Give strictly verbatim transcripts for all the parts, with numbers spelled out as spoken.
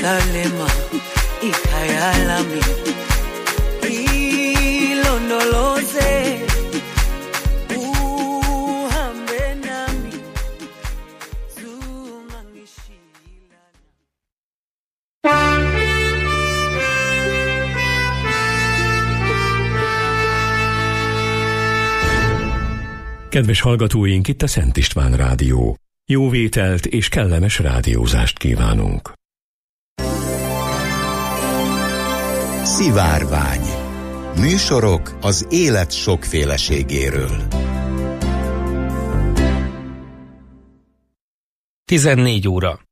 Yerusalema ikhayalami ilondoloze uhambe nami zungangishilana. Kedves hallgatóink, itt a Szent István Rádió. Jó vételt és kellemes rádiózást kívánunk. Szivárvány. Műsorok az élet sokféleségéről. tizennégy óra.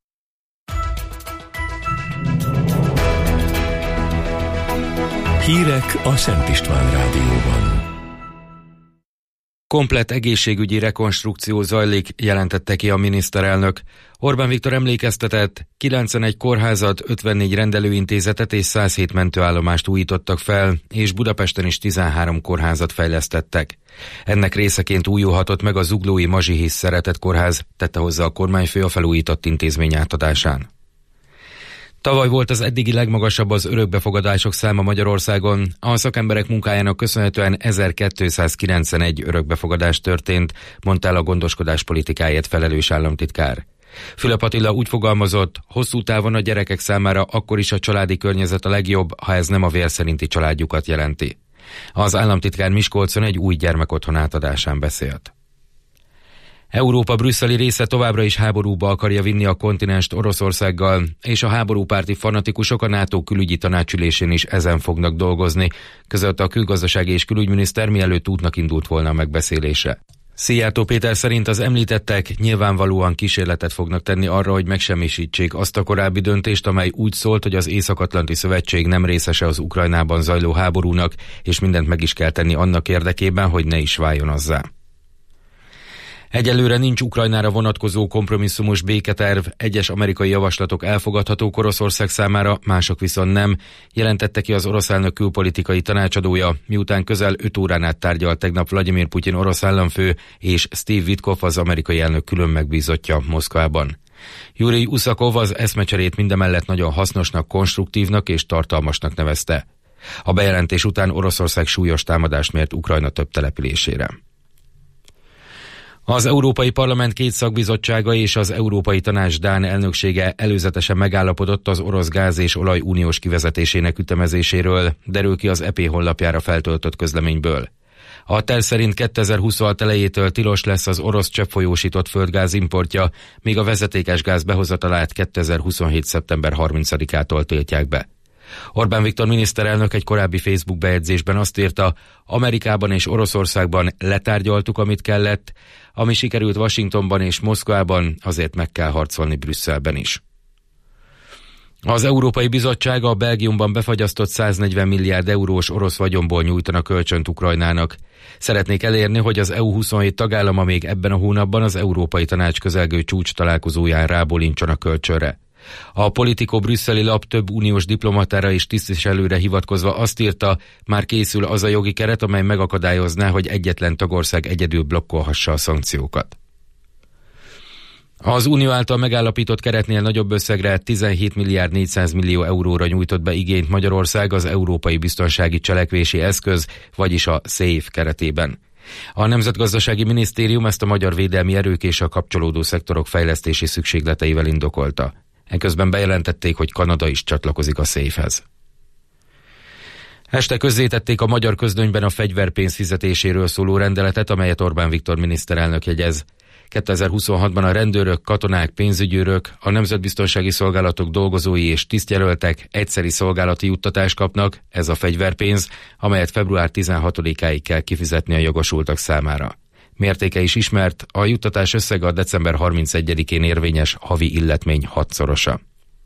Hírek a Szent István Rádióban. Komplett egészségügyi rekonstrukció zajlik, jelentette ki a miniszterelnök. Orbán Viktor emlékeztetett, kilencvenegy kórházat, ötvennégy rendelőintézetet és száz hét mentőállomást újítottak fel, és Budapesten is tizenhárom kórházat fejlesztettek. Ennek részeként újulhatott meg a zuglói Mazsihisz Szeretett Kórház, tette hozzá a kormányfő a felújított intézmény átadásán. Tavaly volt az eddigi legmagasabb az örökbefogadások száma Magyarországon. A szakemberek munkájának köszönhetően ezerkétszázkilencvenegy örökbefogadás történt, mondta el a gondoskodás politikáért felelős államtitkár. Fülöp Attila úgy fogalmazott, hosszú távon a gyerekek számára akkor is a családi környezet a legjobb, ha ez nem a vér szerinti családjukat jelenti. Az államtitkár Miskolcon egy új gyermekotthon átadásán beszélt. Európa brüsszeli része továbbra is háborúba akarja vinni a kontinenst Oroszországgal, és a háborúpárti fanatikusok a NATO külügyi tanácsülésén is ezen fognak dolgozni, közölte a külgazdasági és külügyminiszter, mielőtt útnak indult volna a megbeszélése. Szijjártó Péter szerint az említettek nyilvánvalóan kísérletet fognak tenni arra, hogy megsemmisítsék azt a korábbi döntést, amely úgy szólt, hogy az Észak-Atlanti Szövetség nem részese az Ukrajnában zajló háborúnak, és mindent meg is kell tenni annak érdekében, hogy ne is váljon azzá. Egyelőre nincs Ukrajnára vonatkozó kompromisszumos béketerv, egyes amerikai javaslatok elfogadhatók Oroszország számára, mások viszont nem, jelentette ki az orosz elnök külpolitikai tanácsadója, miután közel öt órán át tárgyalt tegnap Vladimir Putyin orosz államfő és Steve Witkoff az amerikai elnök külön megbízottja Moszkvában. Jurij Uszakov az eszmecserét mindemellett nagyon hasznosnak, konstruktívnak és tartalmasnak nevezte. A bejelentés után Oroszország súlyos támadást mért Ukrajna több településére. Az Európai Parlament két szakbizottsága és az Európai Tanács dán elnöksége előzetesen megállapodott az orosz gáz és olaj uniós kivezetésének ütemezéséről, derül ki az é pé honlapjára feltöltött közleményből. A terv szerint kétezer-huszonhat elejétől tilos lesz az orosz cseppfolyósított földgáz importja, míg a vezetékes gáz behozatalát kétezer-huszonhét szeptember harmincadikától tiltják be. Orbán Viktor miniszterelnök egy korábbi Facebook bejegyzésben azt írta, Amerikában és Oroszországban letárgyaltuk, amit kellett, ami sikerült Washingtonban és Moszkvában, azért meg kell harcolni Brüsszelben is. Az Európai Bizottság a Belgiumban befagyasztott száznegyven milliárd eurós orosz vagyonból nyújtana kölcsönt Ukrajnának. Szeretnék elérni, hogy az é u huszonhét tagállama még ebben a hónapban az Európai Tanács közelgő csúcs találkozóján rábólincson a kölcsönre. A Politico brüsszeli lap több uniós diplomatára és tisztviselőre hivatkozva azt írta, már készül az a jogi keret, amely megakadályozná, hogy egyetlen tagország egyedül blokkolhassa a szankciókat. Az unió által megállapított keretnél nagyobb összegre tizenhét milliárd négyszáz millió euróra nyújtott be igényt Magyarország az Európai Biztonsági Cselekvési Eszköz, vagyis a SZÉF keretében. A Nemzetgazdasági Minisztérium ezt a magyar védelmi erők és a kapcsolódó szektorok fejlesztési szükségleteivel indokolta. Eközben bejelentették, hogy Kanada is csatlakozik a széfhez. Este közzétették a magyar közlönyben a fegyverpénz fizetéséről szóló rendeletet, amelyet Orbán Viktor miniszterelnök jegyez. kétezer-huszonhatban a rendőrök, katonák, pénzügyőrök, a nemzetbiztonsági szolgálatok dolgozói és tisztjelöltek egyszeri szolgálati juttatást kapnak, ez a fegyverpénz, amelyet február tizenhatodikáig kell kifizetni a jogosultak számára. Mértéke is ismert, a juttatás összege a december harmincegyedikén érvényes havi illetmény hatszorosa.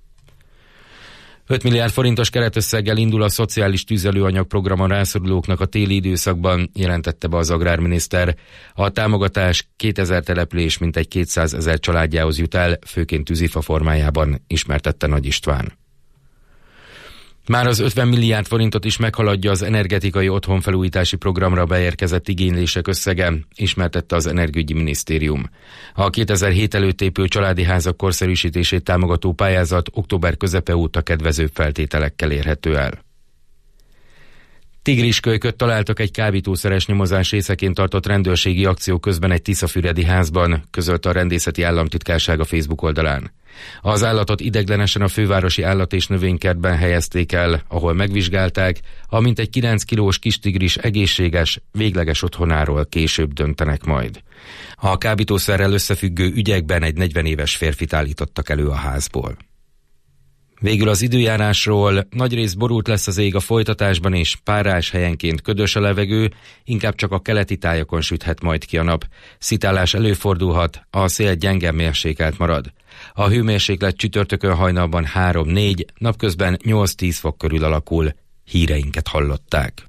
öt milliárd forintos keretösszeggel indul a szociális tüzelőanyag programon rászorulóknak a téli időszakban, jelentette be az agrárminiszter. A támogatás kétezer település mintegy kétszázezer családjához jut el, főként tűzifa formájában, ismertette Nagy István. Már az ötven milliárd forintot is meghaladja az energetikai otthonfelújítási programra beérkezett igénylések összege, ismertette az Energiaügyi Minisztérium. A kétezer-hét előtt épült családi házak korszerűsítését támogató pályázat október közepe óta kedvezőbb feltételekkel érhető el. Tigriskölyköt találtak egy kábítószeres nyomozás részeként tartott rendőrségi akció közben egy tiszafüredi házban, közölte a Rendészeti Államtitkárság a Facebook oldalán. Az állatot ideiglenesen a fővárosi állat- és növénykertben helyezték el, ahol megvizsgálták, amint egy kilenc kilós kis tigris egészséges, végleges otthonáról később döntenek majd. A kábítószerrel összefüggő ügyekben egy negyven éves férfit állítottak elő a házból. Végül az időjárásról: nagyrészt borult lesz az ég a folytatásban, és párás, helyenként ködös a levegő, inkább csak a keleti tájakon süthet majd ki a nap. Szitálás előfordulhat, a szél gyenge mérsékelt marad. A hőmérséklet csütörtökön hajnalban három-négy, napközben nyolc-tíz fok körül alakul. Híreinket hallották.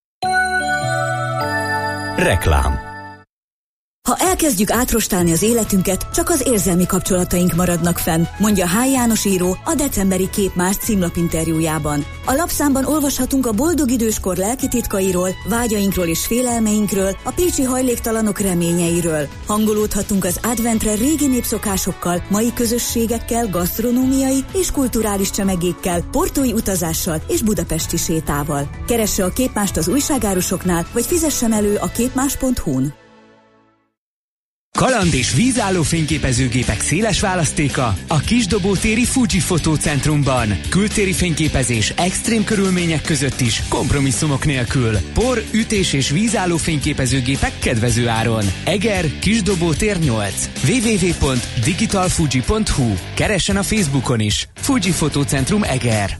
Reklám. Ha elkezdjük átrostálni az életünket, csak az érzelmi kapcsolataink maradnak fenn, mondja H. János író a decemberi Képmás címlapinterjújában. A lapszámban olvashatunk a boldog időskor lelki titkairól, vágyainkról és félelmeinkről, a pécsi hajléktalanok reményeiről. Hangolódhatunk az adventre régi népszokásokkal, mai közösségekkel, gasztronómiai és kulturális csemegékkel, portói utazással és budapesti sétával. Keresse a Képmást az újságárusoknál, vagy fizessen elő a képmás pont hu-n. Kaland és vízálló fényképezőgépek széles választéka a Kisdobó téri Fuji Fotócentrumban. Kültéri fényképezés extrém körülmények között is, kompromisszumok nélkül. Por, ütés és vízálló fényképezőgépek kedvező áron. Eger, Kisdobó tér nyolc. double-u double-u double-u pont digital fuji pont hu. Keressen a Facebookon is. Fuji Fotócentrum Eger.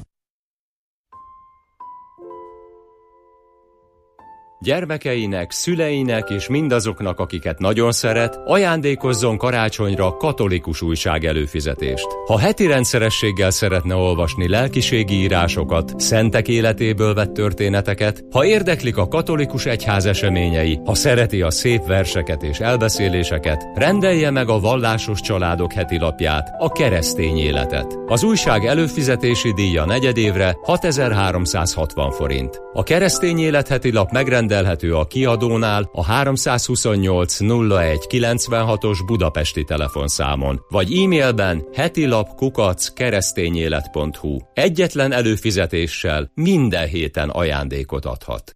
Gyermekeinek, szüleinek és mindazoknak, akiket nagyon szeret, ajándékozzon karácsonyra katolikus újság előfizetést. Ha heti rendszerességgel szeretne olvasni lelkiségi írásokat, szentek életéből vett történeteket, ha érdeklik a katolikus egyház eseményei, ha szereti a szép verseket és elbeszéléseket, rendelje meg a Vallásos Családok heti lapját, a Keresztény Életet. Az újság előfizetési díja negyedévre hatezer-háromszázhatvan forint. A Keresztény Élet heti lap megrendelhető a kiadónál a háromszázhuszonnyolc nulla egy kilencvenhatos budapesti telefonszámon, vagy e-mailben hetilap kukac keresztényélet pont hu. Egyetlen előfizetéssel minden héten ajándékot adhat.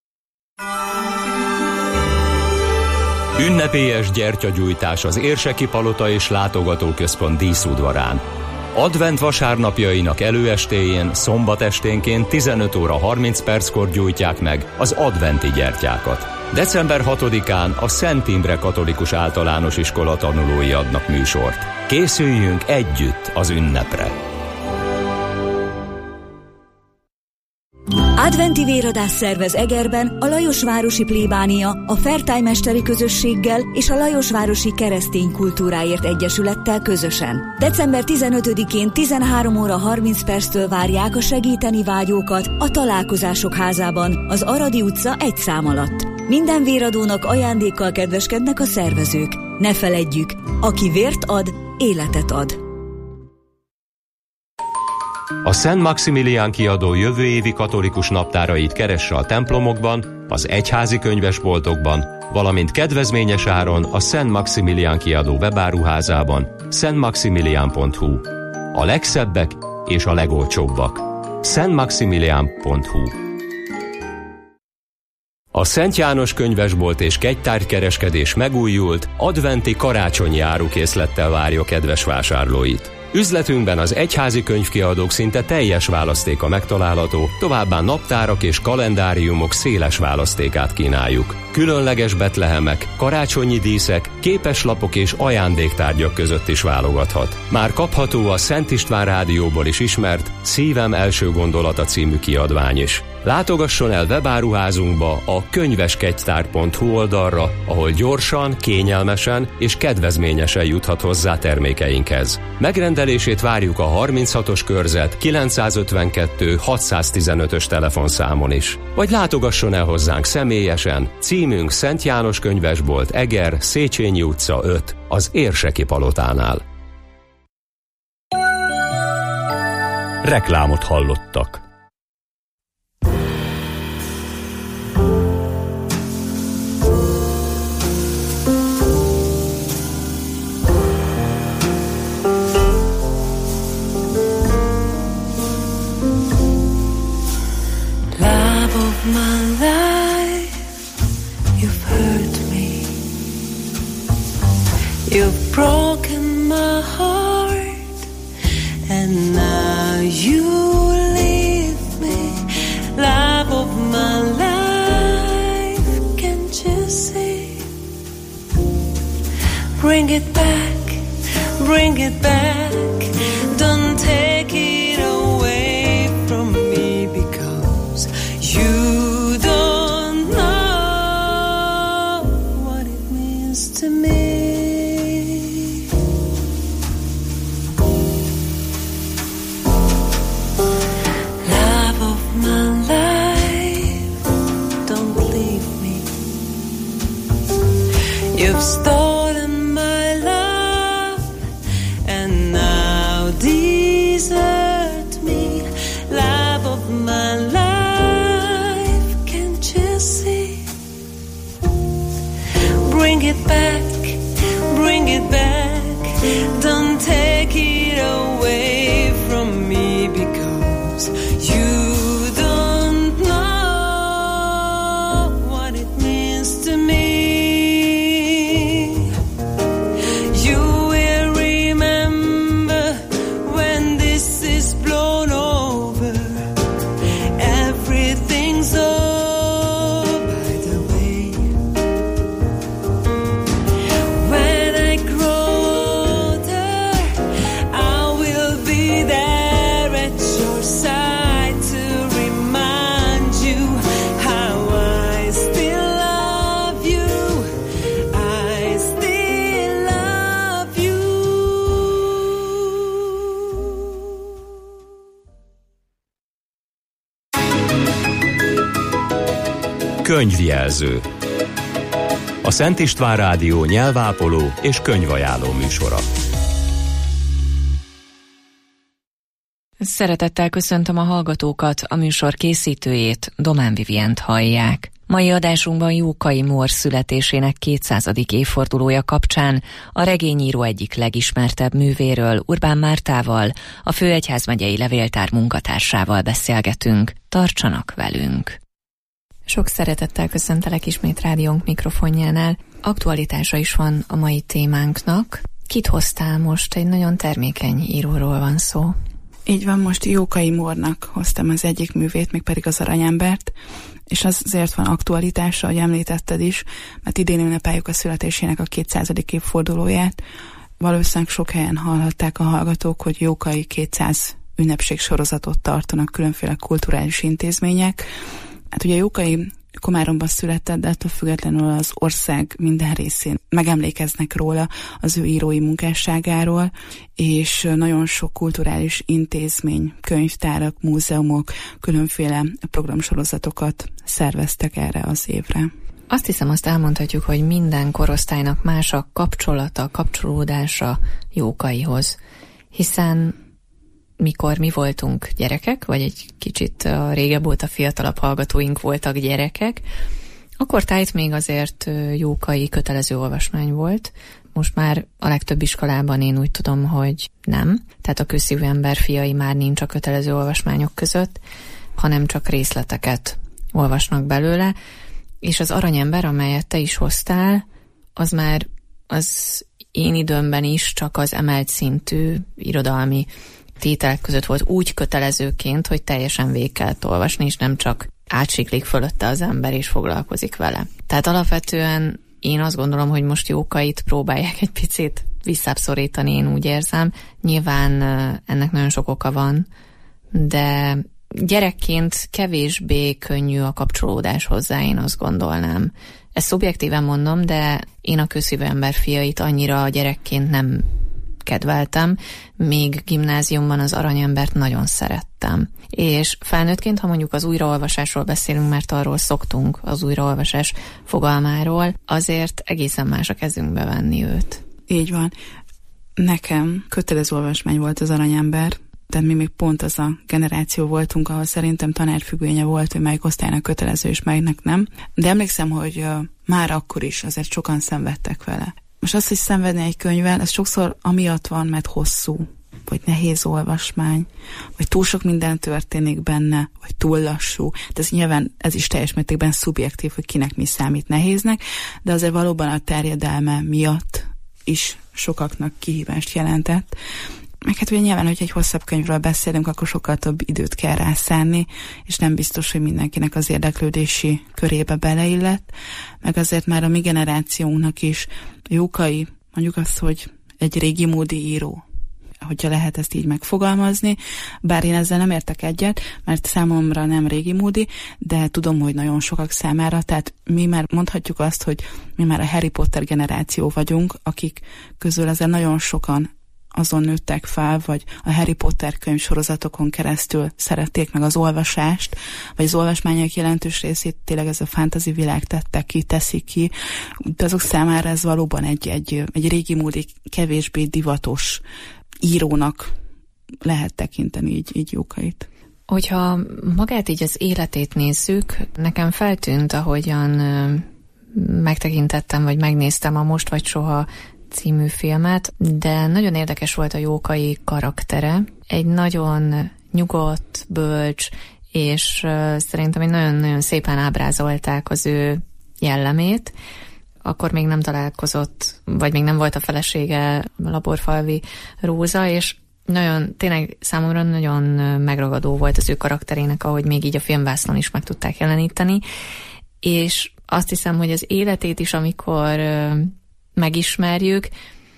Ünnepélyes gyertyagyújtás az Érseki Palota és Látogatóközpont díszudvarán. Advent vasárnapjainak előestéjén, szombat esténként tizenöt óra harminc perckor gyújtják meg az adventi gyertyákat. december hatodikán a Szent Imre Katolikus Általános Iskola tanulói adnak műsort. Készüljünk együtt az ünnepre! Adventi véradás szervez Egerben a Lajosvárosi Plébánia, a Fertájmesteri Közösséggel és a Lajosvárosi Keresztény Kultúráért Egyesülettel közösen. december tizenötödikén tizenhárom óra harminc perctől várják a segíteni vágyókat a Találkozások házában, az Aradi utca egy szám alatt. Minden véradónak ajándékkal kedveskednek a szervezők. Ne feledjük, aki vért ad, életet ad. A Szent Maximilián kiadó jövő évi katolikus naptárait keresse a templomokban, az egyházi könyvesboltokban, valamint kedvezményes áron a Szent Maximilián kiadó webáruházában, szent maximilián pont hu. A legszebbek és a legolcsóbbak. szent maximilián pont hu. A Szent János könyvesbolt és kegytárgykereskedés megújult, adventi karácsonyi árukészlettel várja kedves vásárlóit. Üzletünkben az egyházi könyvkiadók szinte teljes választéka megtalálható, továbbá naptárak és kalendáriumok széles választékát kínáljuk. Különleges betlehemek, karácsonyi díszek, képeslapok és ajándéktárgyak között is válogathat. Már kapható a Szent István Rádióból is ismert Szívem első gondolata című kiadvány is. Látogasson el webáruházunkba a könyveskegytár pont hu oldalra, ahol gyorsan, kényelmesen és kedvezményesen juthat hozzá termékeinkhez. Megrendelését várjuk a harminchatos körzet kilencszázötvenkettő hatszáztizenötös telefonszámon is. Vagy látogasson el hozzánk személyesen, címünk Szent János könyvesbolt, Eger, Széchenyi utca öt, az Érseki Palotánál. Reklámot hallottak. my life, you've hurt me. You've broken my heart, and now you leave me. Love of my life, can't you see? Bring it back, bring it back. Don't take it away from me, because you don't know what it means to me. Love of my life, don't leave me. You've stolen my love, and now desert me. Love of my life, can't you see? Bring it back, bring it back. Don't take it away from me, because you don't know what it means to me. You will remember when this is blown over. Everything's over, by the way. When I grow older, I will be there at your side to remind you how I still love you. I still love you. Könyvjelző. A Szent István Rádió nyelvápoló és könyvajánló műsora. Szeretettel köszöntöm a hallgatókat, a műsor készítőjét, Domán Vivient hallják. Mai adásunkban Jókai Mór születésének kétszázadik évfordulója kapcsán a regényíró egyik legismertebb művéről, Urbán Mártával, a Főegyházmegyei Levéltár munkatársával beszélgetünk. Tartsanak velünk! Sok szeretettel köszöntelek ismét rádiónk mikrofonjánál. Aktualitása is van a mai témánknak. Kit hoztál most? Egy nagyon termékeny íróról van szó. Így van, most Jókai Mórnak hoztam az egyik művét, még pedig az Aranyembert, és azért van aktualitása, ahogy említetted is, mert idén ünnepeljük a születésének a kétszázadik évfordulóját. Valószínűleg sok helyen hallhatták a hallgatók, hogy Jókai kétszáz ünnepségsorozatot tartanak különféle kulturális intézmények. Hát ugye Jókai Komáromban született, de ettől függetlenül az ország minden részén megemlékeznek róla, az ő írói munkásságáról, és nagyon sok kulturális intézmény, könyvtárak, múzeumok, különféle programsorozatokat szerveztek erre az évre. Azt hiszem, azt elmondhatjuk, hogy minden korosztálynak más a kapcsolata, kapcsolódása Jókaihoz, hiszen mikor mi voltunk gyerekek, vagy egy kicsit a régebb óta fiatalabb hallgatóink voltak gyerekek, akkor tájt még azért Jókai kötelező olvasmány volt. Most már a legtöbb iskolában én úgy tudom, hogy nem. Tehát a közszívű ember fiai már nincs a kötelező olvasmányok között, hanem csak részleteket olvasnak belőle. És az Aranyember, amelyet te is hoztál, az már az én időmben is csak az emelt szintű irodalmi tételek között volt úgy kötelezőként, hogy teljesen végig kellett olvasni, és nem csak átsiklik fölötte az ember, és foglalkozik vele. Tehát alapvetően én azt gondolom, hogy most Jókait próbálják egy picit visszább szorítani, én úgy érzem. Nyilván ennek nagyon sok oka van, de gyerekként kevésbé könnyű a kapcsolódás hozzá, én azt gondolnám. Ezt szubjektíven mondom, de én a közszívű ember fiait annyira gyerekként nem kedveltem, még gimnáziumban az Aranyembert nagyon szerettem. És felnőttként, ha mondjuk az újraolvasásról beszélünk, mert arról szoktunk, az újraolvasás fogalmáról, azért egészen más a kezünkbe venni őt. Így van. Nekem kötelező olvasmány volt az Aranyember, tehát mi még pont az a generáció voltunk, ahol szerintem tanárfüggvénye volt, hogy melyik osztálynak kötelező és melyiknek nem. De emlékszem, hogy uh, már akkor is azért sokan szenvedtek vele. Most azt, hogy szenvedni egy könyvvel, ez sokszor amiatt van, mert hosszú. vagy nehéz olvasmány, vagy túl sok minden történik benne, vagy túl lassú. De ez nyilván ez is teljes mértékben szubjektív, hogy kinek mi számít nehéznek, de azért valóban a terjedelme miatt is sokaknak kihívást jelentett. Meg hát ugye nyilván, hogyha egy hosszabb könyvről beszélünk, akkor sokkal több időt kell rászánni, és nem biztos, hogy mindenkinek az érdeklődési körébe beleillett. Meg azért már a mi generációnknak is Jókai, mondjuk azt, hogy egy régi módi író, hogyha lehet ezt így megfogalmazni, bár én ezzel nem értek egyet, mert számomra nem régi módi, de tudom, hogy nagyon sokak számára, tehát mi már mondhatjuk azt, hogy mi már a Harry Potter generáció vagyunk, akik közül ezen nagyon sokan azon nőttek fel, vagy a Harry Potter könyvsorozatokon keresztül szerették meg az olvasást, vagy az olvasmányok jelentős részét tényleg ez a fantasy világ tette ki, teszi ki, de azok számára ez valóban egy, egy, egy régi módi, kevésbé divatos írónak lehet tekinteni így, így Jókait. Hogyha magát így az életét nézzük, nekem feltűnt, ahogyan megtekintettem, vagy megnéztem a Most vagy soha című filmet, de nagyon érdekes volt a Jókai karaktere. Egy nagyon nyugodt, bölcs, és uh, szerintem egy nagyon-nagyon szépen ábrázolták az ő jellemét. Akkor még nem találkozott, vagy még nem volt a felesége, Laborfalvi Róza, és nagyon, tényleg számomra nagyon megragadó volt az ő karakterének, ahogy még így a filmvásznon is meg tudták jeleníteni, és azt hiszem, hogy az életét is, amikor uh, megismerjük,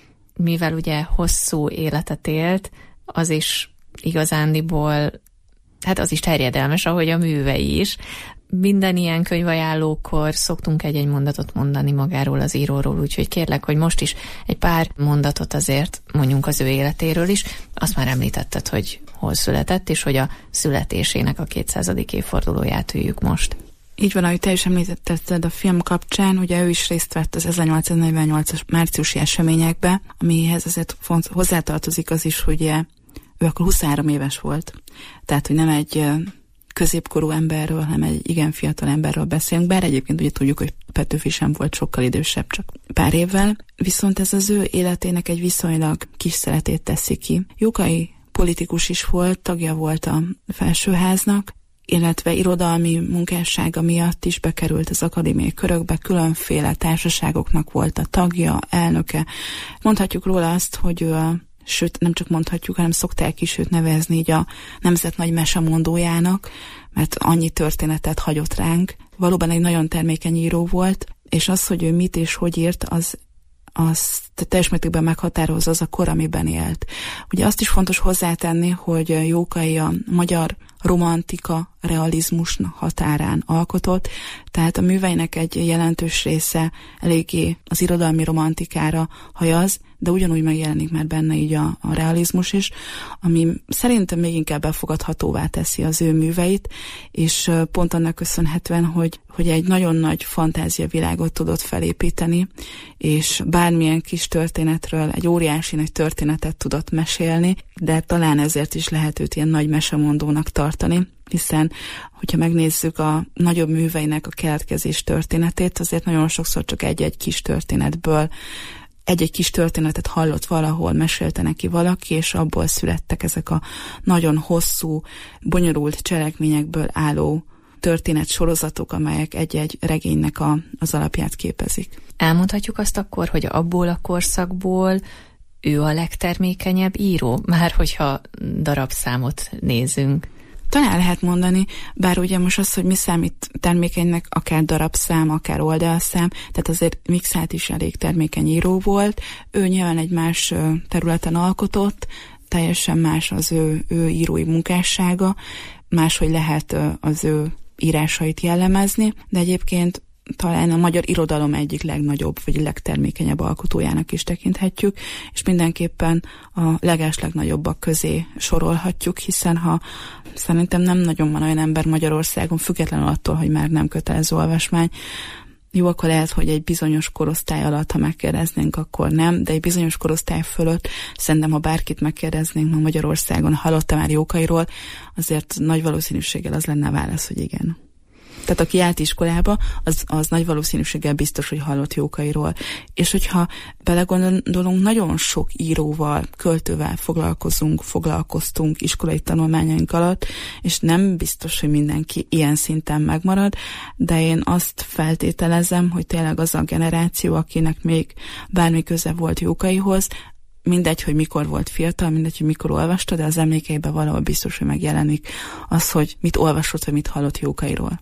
mivel ugye hosszú életet élt, az is igazándiból, hát az is terjedelmes, ahogy a művei is. Minden ilyen könyvajánlókor szoktunk egy-egy mondatot mondani magáról az íróról, úgyhogy kérlek, hogy most is egy pár mondatot azért mondjunk az ő életéről is. Azt már említetted, hogy hol született, és hogy a születésének a kétszázadik évfordulóját üljük most. Így van, ahogy te is említetted a film kapcsán, ugye ő is részt vett az ezernyolcszáznegyvennyolcas márciusi eseményekbe, amihez azért hozzátartozik az is, hogy ő akkor huszonhárom éves volt. Tehát, hogy nem egy középkorú emberről, hanem egy igen fiatal emberről beszélünk, bár egyébként ugye tudjuk, hogy Petőfi sem volt sokkal idősebb, csak pár évvel. Viszont ez az ő életének egy viszonylag kis szeletét teszi ki. Jókai politikus is volt, tagja volt a felsőháznak, illetve irodalmi munkássága miatt is bekerült az akadémiai körökbe, különféle társaságoknak volt a tagja, elnöke. Mondhatjuk róla azt, hogy ő a, sőt nem csak mondhatjuk, hanem szokták is őt nevezni így a nemzet nagy mesemondójának, mert annyi történetet hagyott ránk. Valóban egy nagyon termékeny író volt, és az, hogy ő mit és hogy írt, az azt teljes mértékben meghatározza az a kor, amiben élt. Ugye azt is fontos hozzátenni, hogy Jókai a magyar romantika, realizmus határán alkotott, tehát a műveinek egy jelentős része eléggé az irodalmi romantikára hajaz, de ugyanúgy megjelenik már benne így a, a realizmus is, ami szerintem még inkább elfogadhatóvá teszi az ő műveit, és pont annak köszönhetően, hogy, hogy egy nagyon nagy fantáziavilágot tudott felépíteni, és bármilyen kis történetről egy óriási nagy történetet tudott mesélni, de talán ezért is lehet őt ilyen nagy mesemondónak tartani, hiszen, hogyha megnézzük a nagyobb műveinek a keletkezés történetét, azért nagyon sokszor csak egy-egy kis történetből egy-egy kis történetet hallott valahol, mesélte neki valaki, és abból születtek ezek a nagyon hosszú, bonyolult cselekményekből álló történetsorozatok, amelyek egy-egy regénynek a, az alapját képezik. Elmondhatjuk azt akkor, hogy abból a korszakból ő a legtermékenyebb író, már hogyha darabszámot nézünk. Talán lehet mondani, bár ugye most az, hogy mi számít termékenynek, akár darabszám, akár oldalszám, tehát azért Mikszáth is elég termékeny író volt. Ő nyilván egy más területen alkotott, teljesen más az ő, ő írói munkássága, máshogy lehet az ő írásait jellemezni, de egyébként talán a magyar irodalom egyik legnagyobb, vagy legtermékenyebb alkotójának is tekinthetjük, és mindenképpen a legeslegnagyobbak közé sorolhatjuk, hiszen ha szerintem nem nagyon van olyan ember Magyarországon, függetlenül attól, hogy már nem kötelező olvasmány, jó, akkor lehet, hogy egy bizonyos korosztály alatt, ha megkérdeznénk, akkor nem, de egy bizonyos korosztály fölött szerintem, ha bárkit megkérdeznénk ma Magyarországon, hallotta már Jókairól, azért nagy valószínűséggel az lenne a válasz, hogy igen. Tehát aki járt iskolába, az, az nagy valószínűséggel biztos, hogy hallott Jókairól. És hogyha belegondolunk, nagyon sok íróval, költővel foglalkozunk, foglalkoztunk iskolai tanulmányaink alatt, és nem biztos, hogy mindenki ilyen szinten megmarad, de én azt feltételezem, hogy tényleg az a generáció, akinek még bármi köze volt Jókaihoz, mindegy, hogy mikor volt fiatal, mindegy, hogy mikor olvasta, de az emlékeiben valahol biztos, hogy megjelenik az, hogy mit olvasott, vagy mit hallott Jókairól.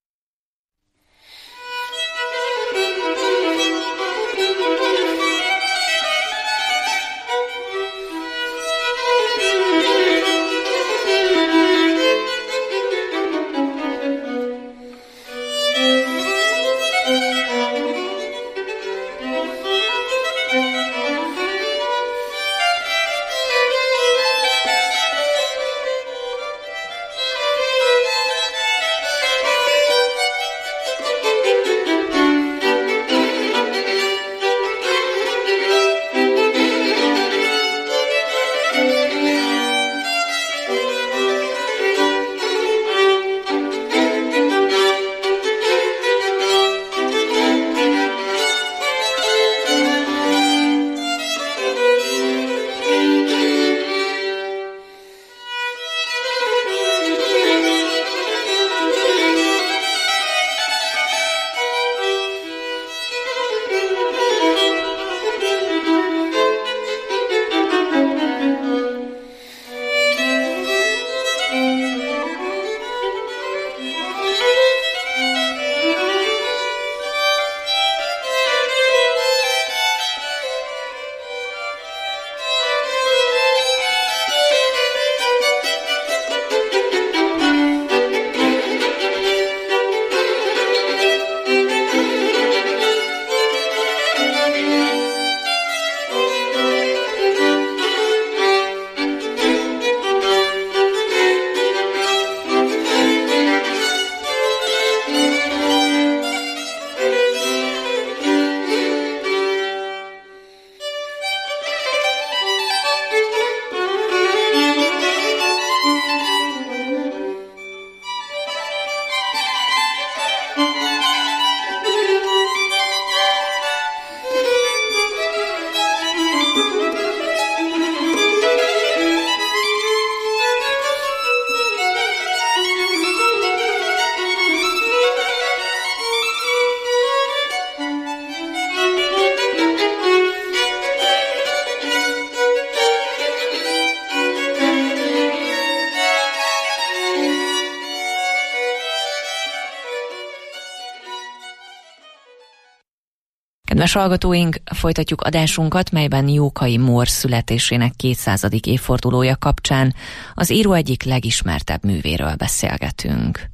Kedves hallgatóink, folytatjuk adásunkat, melyben Jókai Mór születésének kétszázadik évfordulója kapcsán az író egyik legismertebb művéről beszélgetünk.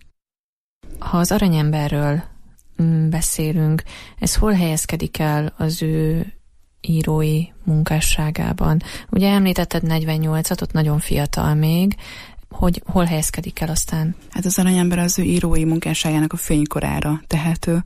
Ha az Aranyemberről beszélünk, ez hol helyezkedik el az ő írói munkásságában? Ugye említetted negyvennyolcat, ott nagyon fiatal még, hogy hol helyezkedik el aztán? Hát az Aranyember az ő írói munkásságának a fénykorára tehető.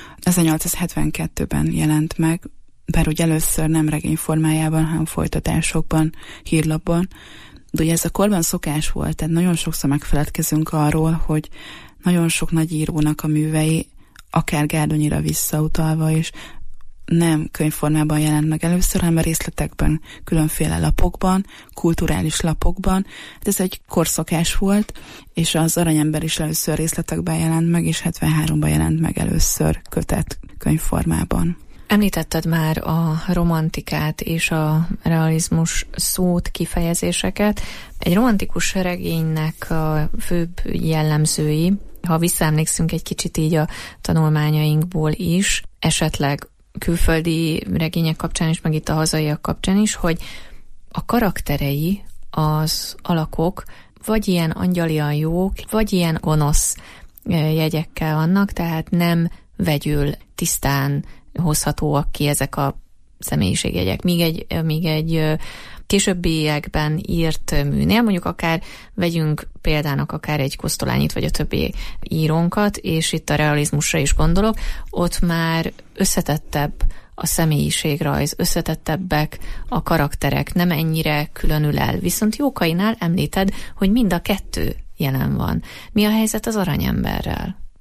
ezernyolcszázhetvenkettőben jelent meg, bár ugye először nem regény formájában, hanem folytatásokban, hírlapban. De ugye ez a korban szokás volt, tehát nagyon sokszor megfeledkezünk arról, hogy nagyon sok nagy írónak a művei, akár Gárdonyira visszautalva is, nem könyvformában jelent meg először, hanem a részletekben, különféle lapokban, kulturális lapokban. Hát ez egy korszokás volt, és az Aranyember is először részletekben jelent meg, és hetvenháromban jelent meg először kötet könyvformában. Említetted már a romantikát és a realizmus szót, kifejezéseket. Egy romantikus regénynek a főbb jellemzői, ha visszaemlékszünk egy kicsit így a tanulmányainkból is, esetleg külföldi regények kapcsán is, meg itt a hazaiak kapcsán is, hogy a karakterei, az alakok vagy ilyen angyalian jók, vagy ilyen gonosz jegyekkel vannak, tehát nem vegyül, tisztán hozhatóak ki ezek a személyiségjegyek. Míg egy, míg egy későbbiekben írt műnél, mondjuk akár vegyünk példának akár egy Kosztolányit, vagy a többi írónkat, és itt a realizmusra is gondolok, ott már összetettebb a személyiségrajz, összetettebbek a karakterek, nem ennyire különül el. Viszont Jókainál említed, hogy mind a kettő jelen van. Mi a helyzet az Aranyemberrel?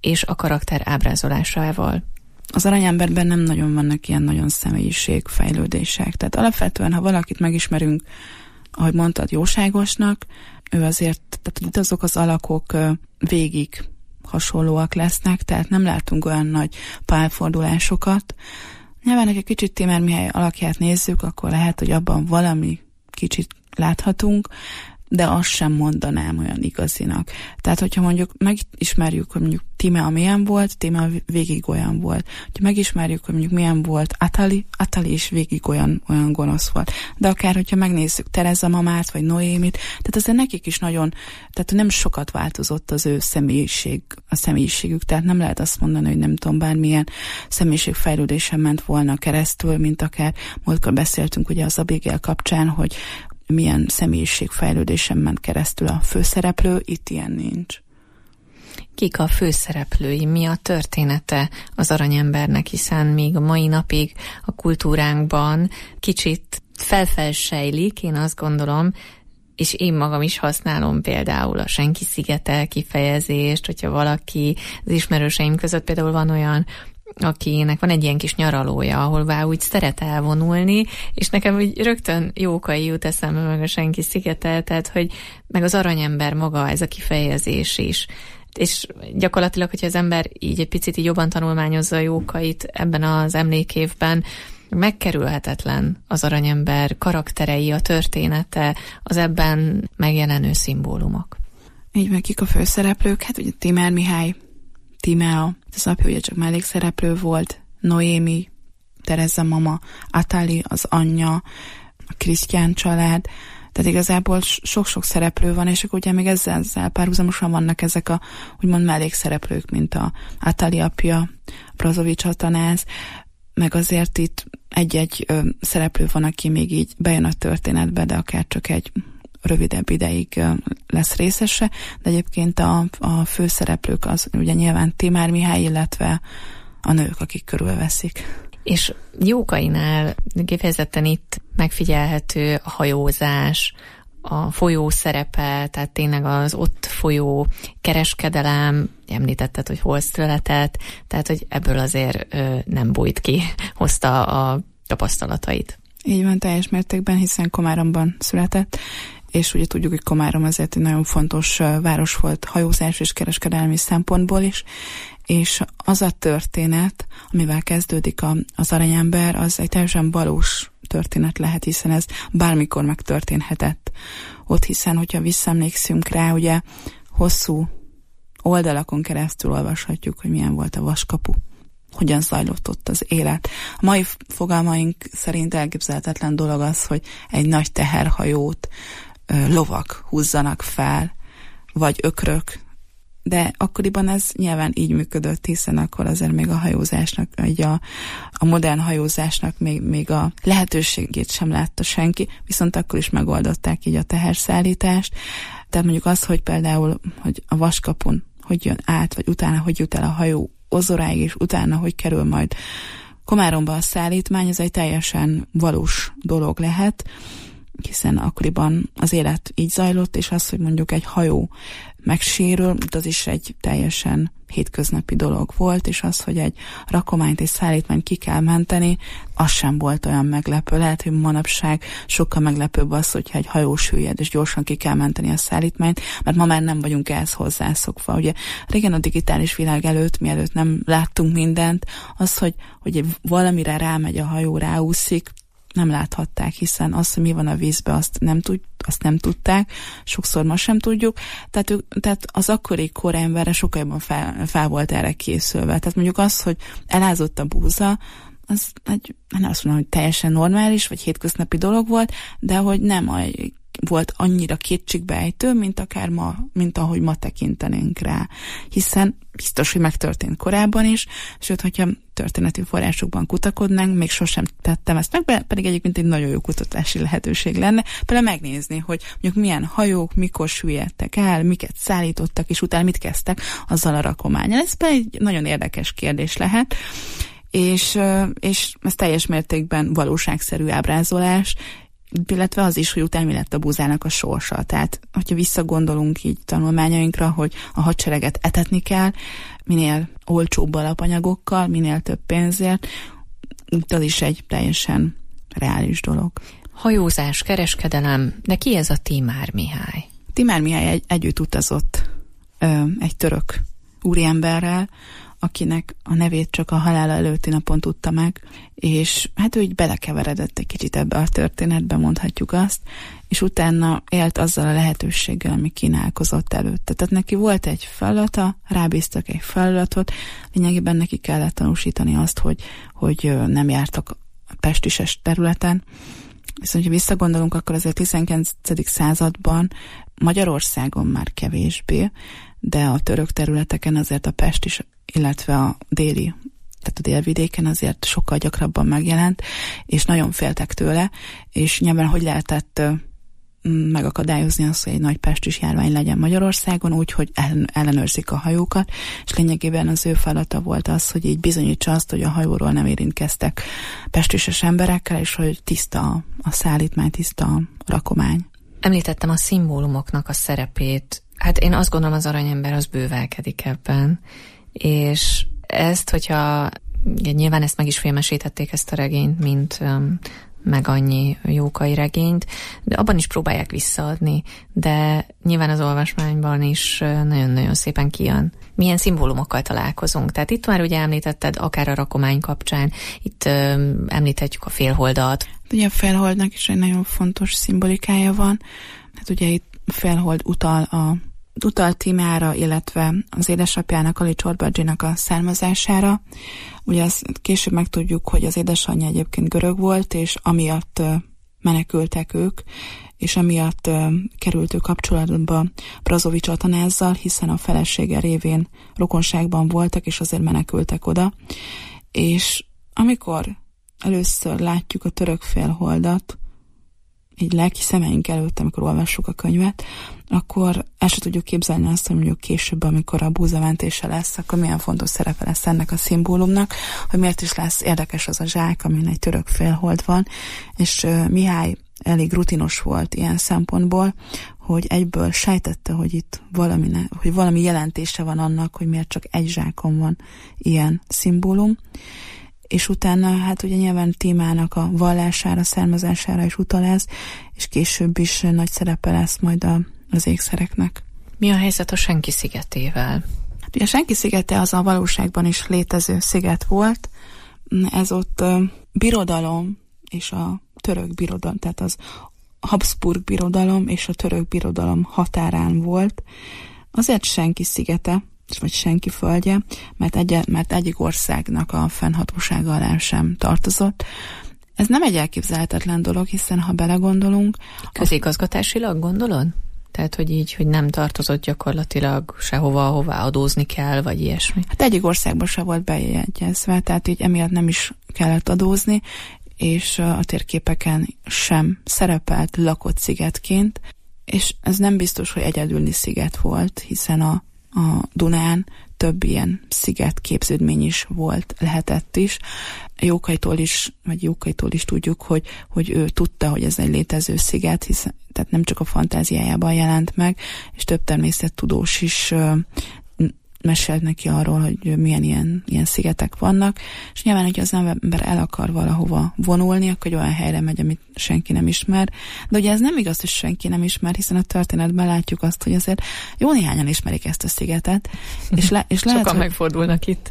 és a karakter ábrázolásával. Az aranyemberben nem nagyon vannak ilyen nagyon személyiségfejlődések. Tehát alapvetően, ha valakit megismerünk, ahogy mondtad, jóságosnak, ő azért, tehát azok az alakok végig hasonlóak lesznek, tehát nem látunk olyan nagy pálfordulásokat. Nyilván, egy kicsit Tímár Mihály alakját nézzük, akkor lehet, hogy abban valami kicsit láthatunk, de azt sem mondanám olyan igazinak. Tehát, hogyha mondjuk megismerjük, hogy mondjuk Tímea milyen volt, Tímea végig olyan volt. Hogyha megismerjük, hogy mondjuk milyen volt Atali, Atali is végig olyan, olyan gonosz volt. De akár, hogyha megnézzük Tereza mamát, vagy Noémit, tehát azért nekik is nagyon, tehát nem sokat változott az ő személyiség, a személyiségük, tehát nem lehet azt mondani, hogy nem tudom, bármilyen személyiségfejlődésen ment volna keresztül, mint akár múltkor beszéltünk ugye az Abigail kapcsán, hogy milyen személyiségfejlődésen ment keresztül a főszereplő, itt ilyen nincs. Kik a főszereplői, mi a története az aranyembernek, hiszen még a mai napig a kultúránkban kicsit felfelsejlik, én azt gondolom, és én magam is használom például a senki szigete kifejezést, hogyha valaki, az ismerőseim között például van olyan, akinek van egy ilyen kis nyaralója, ahová úgy szeret elvonulni, és nekem úgy rögtön Jókai jut eszembe meg a senki szigete, tehát hogy meg az aranyember maga, ez a kifejezés is. És gyakorlatilag, hogyha az ember így egy picit így jobban tanulmányozza a Jókait ebben az emlékévben, megkerülhetetlen az aranyember karakterei, a története, az ebben megjelenő szimbólumok. Így meg kik a főszereplők? Hát ugye Tímár Mihály, Tímea, az apja ugye csak mellékszereplő volt, Noémi, Tereza mama, Atali, az anyja, a Krisztián család, tehát igazából sok-sok szereplő van, és akkor ugye még ezzel, ezzel párhuzamosan vannak ezek a úgymond mellékszereplők, mint a Atali apja, Brazovics Atanáz, meg azért itt egy-egy ö, szereplő van, aki még így bejön a történetbe, de akár csak egy rövidebb ideig lesz részese, de egyébként a, a főszereplők az ugye nyilván Tímár Mihály, illetve a nők, akik körülveszik. És Jókainál kifejezetten itt megfigyelhető a hajózás, a folyó szerepe, tehát tényleg az ott folyó kereskedelem, említetted, hogy hol született, tehát hogy ebből azért ö, nem bújt ki, hozta a tapasztalatait. Így van, teljes mértékben, hiszen Komáromban született, és ugye tudjuk, hogy Komárom azért egy nagyon fontos város volt hajózás és kereskedelmi szempontból is, és az a történet, amivel kezdődik a, az aranyember, az egy teljesen valós történet lehet, hiszen ez bármikor megtörténhetett ott, hiszen hogyha visszaemlékszünk rá, ugye hosszú oldalakon keresztül olvashatjuk, hogy milyen volt a Vaskapu, hogyan zajlott ott az élet. A mai fogalmaink szerint elképzelhetetlen dolog az, hogy egy nagy teherhajót ö, lovak húzzanak fel, vagy ökrök, de akkoriban ez nyilván így működött, hiszen akkor azért még a hajózásnak, vagy a, a modern hajózásnak még, még a lehetőségét sem látta senki, viszont akkor is megoldották így a teherszállítást. Tehát mondjuk az, hogy például, hogy a Vaskapun hogy jön át, vagy utána hogy jut el a hajó Ozoráig, és utána hogy kerül majd Komáromba a szállítmány, ez egy teljesen valós dolog lehet, hiszen akkoriban az élet így zajlott, és az, hogy mondjuk egy hajó megsérül, az is egy teljesen hétköznapi dolog volt, és az, hogy egy rakományt és szállítmányt ki kell menteni, az sem volt olyan meglepő. Lehet, hogy manapság sokkal meglepőbb az, hogyha egy hajó süllyed, és gyorsan ki kell menteni a szállítmányt, mert ma már nem vagyunk ehhez hozzászokva. Ugye régen a digitális világ előtt, mielőtt nem láttunk mindent, az, hogy, hogy valamire rámegy a hajó, ráúszik, nem láthatták, hiszen azt, hogy mi van a vízbe, azt nem, tud, azt nem tudták, sokszor ma sem tudjuk, tehát, ők, tehát az akkori koremberre sokkal jobban fel, fel volt erre készülve. Tehát mondjuk az, hogy elázott a búza, az egy, nem azt mondom, hogy teljesen normális, vagy hétköznapi dolog volt, de hogy nem a, volt annyira kétségbejtő, mint akár ma, mint ahogy ma tekintenénk rá. Hiszen biztos, hogy megtörtént korábban is, sőt, hogyha történeti forrásokban kutakodnánk, még sosem tettem ezt meg, pedig egyébként egy nagyon jó kutatási lehetőség lenne, például megnézni, hogy mondjuk milyen hajók, mikor süllyedtek el, miket szállítottak, és utána mit kezdtek azzal a rakománnyal. Ez egy nagyon érdekes kérdés lehet, és, és ez teljes mértékben valóságszerű ábrázolás, illetve az is, hogy utána mi lett a búzának a sorsa. Tehát, hogyha visszagondolunk így tanulmányainkra, hogy a hadsereget etetni kell, minél olcsóbb alapanyagokkal, minél több pénzért, az is egy teljesen reális dolog. Hajózás, kereskedelem, de ki ez a Timár Mihály? Timár Mihály egy, együtt utazott ö, egy török úriemberrel, akinek a nevét csak a halála előtti napon tudta meg, és hát ő így belekeveredett egy kicsit ebbe a történetbe, mondhatjuk azt, és utána élt azzal a lehetőséggel, ami kínálkozott előtte. Tehát neki volt egy feladata, rábíztak egy feladatot, lényegében neki kellett tanúsítani azt, hogy, hogy nem jártak a pestises területen. Viszont, ha visszagondolunk, akkor azért a tizenkilencedik században Magyarországon már kevésbé, de a török területeken azért a Pest is, illetve a déli, tehát a délvidéken azért sokkal gyakrabban megjelent, és nagyon féltek tőle, és nyilván hogy lehetett megakadályozni azt, hogy egy nagy pestis járvány legyen Magyarországon, úgyhogy ellen, ellenőrzik a hajókat, és lényegében az ő feladata volt az, hogy így bizonyítsa azt, hogy a hajóról nem érintkeztek pestises emberekkel, és hogy tiszta a, a szállítmány, tiszta a rakomány. Említettem a szimbólumoknak a szerepét. Hát én azt gondolom, az aranyember az bővelkedik ebben, és ezt, hogyha nyilván ezt meg is filmesítették, ezt a regényt, mint um, meg annyi Jókai regényt, de abban is próbálják visszaadni, de nyilván az olvasmányban is nagyon-nagyon szépen kijön. Milyen szimbólumokkal találkozunk? Tehát itt már ugye említetted, akár a rakomány kapcsán, itt um, említhetjük a félholdat. Ugye a félholdnak is egy nagyon fontos szimbolikája van. Hát ugye itt a félhold utal a utal Timára, illetve az édesapjának, Ali Csorbadzsinak a származására. Ugye azt később megtudjuk, hogy az édesanyja egyébként görög volt, és amiatt menekültek ők, és amiatt került ő kapcsolatba Brazovics Atanázzal, hiszen a felesége révén rokonságban voltak, és azért menekültek oda. És amikor először látjuk a török félholdat, így lelki szemeink előtt, amikor olvassuk a könyvet, akkor el sem tudjuk képzelni azt, hogy mondjuk később, amikor a búzamentése lesz, akkor milyen fontos szerepe lesz ennek a szimbólumnak, hogy miért is lesz érdekes az a zsák, amin egy török félhold van, és uh, Mihály elég rutinos volt ilyen szempontból, hogy egyből sejtette, hogy itt valami, ne, hogy valami jelentése van annak, hogy miért csak egy zsákon van ilyen szimbólum. És utána hát ugye nyilván Timának a vallására, származására is utal ez, és később is nagy szerepe lesz majd a, az ékszereknek. Mi a helyzet a Senki szigetével? Hát ugye a Senki szigete az a valóságban is létező sziget volt. Ez ott uh, birodalom és a török birodalom, tehát az Habsburg birodalom és a török birodalom határán volt. Azért Senki szigete, vagy Senki földje, mert, egy, mert egyik országnak a fennhatósága alá sem tartozott. Ez nem egy elképzelhetetlen dolog, hiszen ha belegondolunk... Közigazgatásilag gondolod? Tehát, hogy így, hogy nem tartozott gyakorlatilag sehova, ahová adózni kell, vagy ilyesmi? Hát egyik országban se volt bejegyezve, tehát így emiatt nem is kellett adózni, és a térképeken sem szerepelt lakott szigetként, és ez nem biztos, hogy egyedüli sziget volt, hiszen a a Dunán több ilyen sziget képződmény is volt, lehetett is. Jókaitól is, vagy Jókaitól is tudjuk, hogy, hogy ő tudta, hogy ez egy létező sziget, hiszen, tehát nem csak a fantáziájában jelent meg, és több természettudós is uh, mesélt neki arról, hogy milyen ilyen, ilyen szigetek vannak, és nyilván, hogy az ember el akar valahova vonulni, akkor egy olyan helyre megy, amit senki nem ismer. De ugye ez nem igaz, hogy senki nem ismer, hiszen a történetben látjuk azt, hogy azért jó néhányan ismerik ezt a szigetet. És le, és lehet, sokan hogy, megfordulnak itt.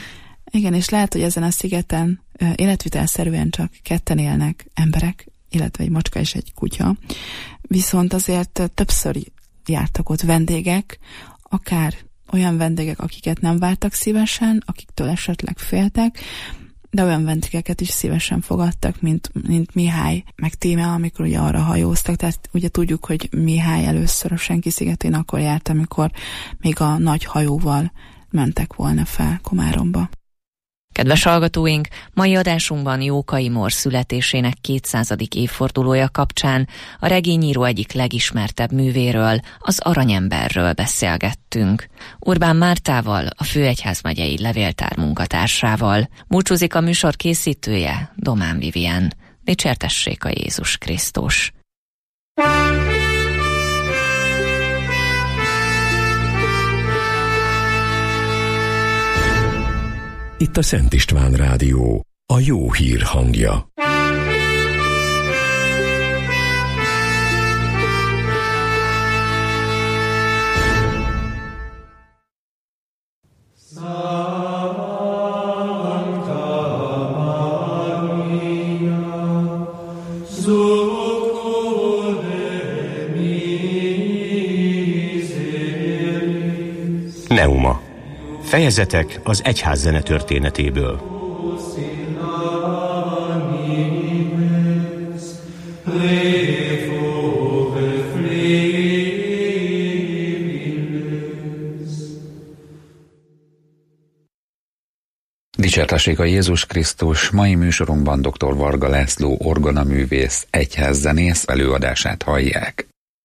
Igen, és lehet, hogy ezen a szigeten életvitelszerűen csak ketten élnek emberek, illetve egy macska és egy kutya. Viszont azért többször jártak ott vendégek, akár olyan vendégek, akiket nem vártak szívesen, akiktől esetleg féltek, de olyan vendégeket is szívesen fogadtak, mint, mint Mihály, meg Tíme, amikor ugye arra hajóztak, tehát ugye tudjuk, hogy Mihály először a Senki szigetén akkor járt, amikor még a nagy hajóval mentek volna fel Komáromba. Kedves hallgatóink, mai adásunkban Jókai Mór születésének kétszázadik évfordulója kapcsán a regényíró egyik legismertebb művéről, az Aranyemberről beszélgettünk. Urbán Mártával, a Főegyházmegyei Levéltár munkatársával. Búcsúzik a műsor készítője, Domán Vivien. Dicsértessék a Jézus Krisztus! Itt a Szent István Rádió, a jó hír hangja. Neuma. Fejezetek az egyház zene történetéből. Dicsértessék a Jézus Krisztus! Mai műsorunkban dr. Varga László orgonaművész, egyházzenész előadását hallják.